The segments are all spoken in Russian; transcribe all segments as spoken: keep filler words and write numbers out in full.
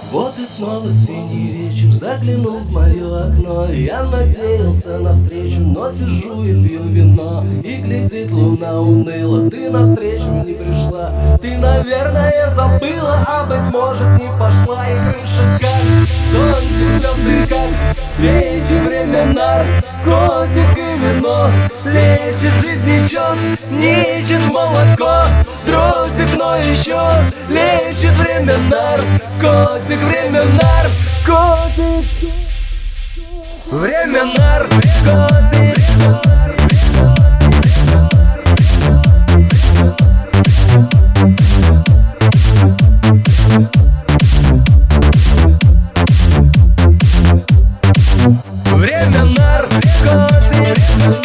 Вот и снова синий вечер заглянул в мое окно. Я надеялся на встречу, но сижу и пью вино. И глядит луна уныло, ты навстречу не пришла. Ты, наверное, забыла, а быть может не пошла. И крыша как солнце, звезды как свечи, время наркотик и вино. Лечит жизнь ничем, ничет молоко. Дротик, но еще лечит время наркотик. Время наркотик. Время наркотик. Время наркотик.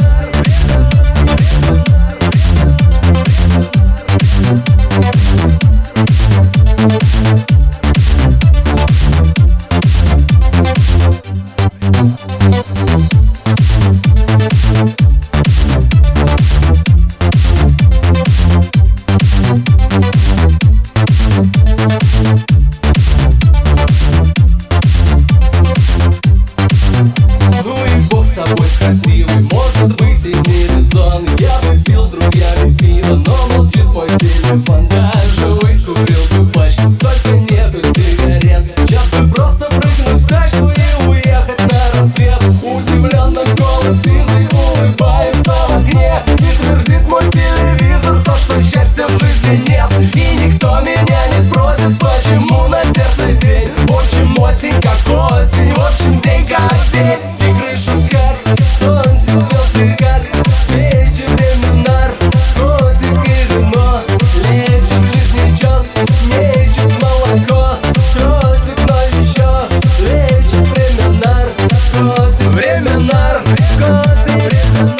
Красивый, может быть, и не резон. Я бы пил с друзьями пиво, но молчит мой телефон. Даже выкурил бы пачку, только нету сигарет. Сейчас бы просто прыгнуть в тачку и уехать на рассвет. Удивленно голый сизый улыбается в окне. И твердит мой телевизор то, что счастья в жизни нет. И никто меня не спросит, почему на сердце день. В общем, осень как осень, в общем, день как день. И крыша как солнце, звезды как свечи. Время наркотик и вино. Лечит жизнь ничем, нечет молоко. Дротик, но еще лечит время наркотик. Время наркотик. Время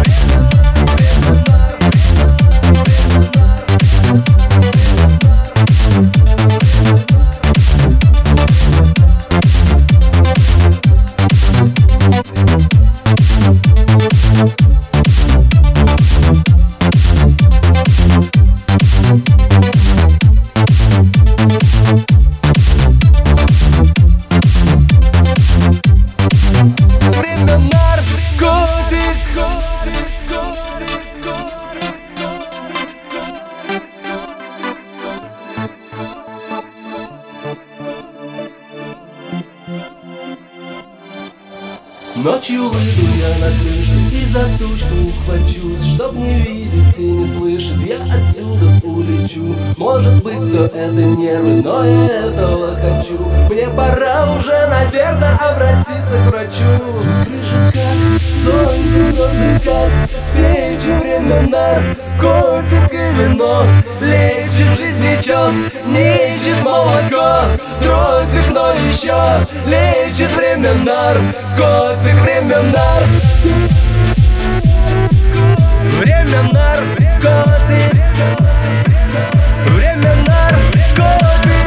Ночью выйду я на крышу и за тучку ухвачусь. Чтоб не видеть и не слышать, я отсюда улечу. Может быть, все это нервы, но я этого хочу. Мне пора уже, наверное, обратиться к врачу. Крыша как солнце, звезды как свечи. Время наркотик и вино. Лечит жизнь ничем, нечет молоко. Дротик, но еще лечит время наркотик. Время наркотик. Время наркотик. Время наркотик.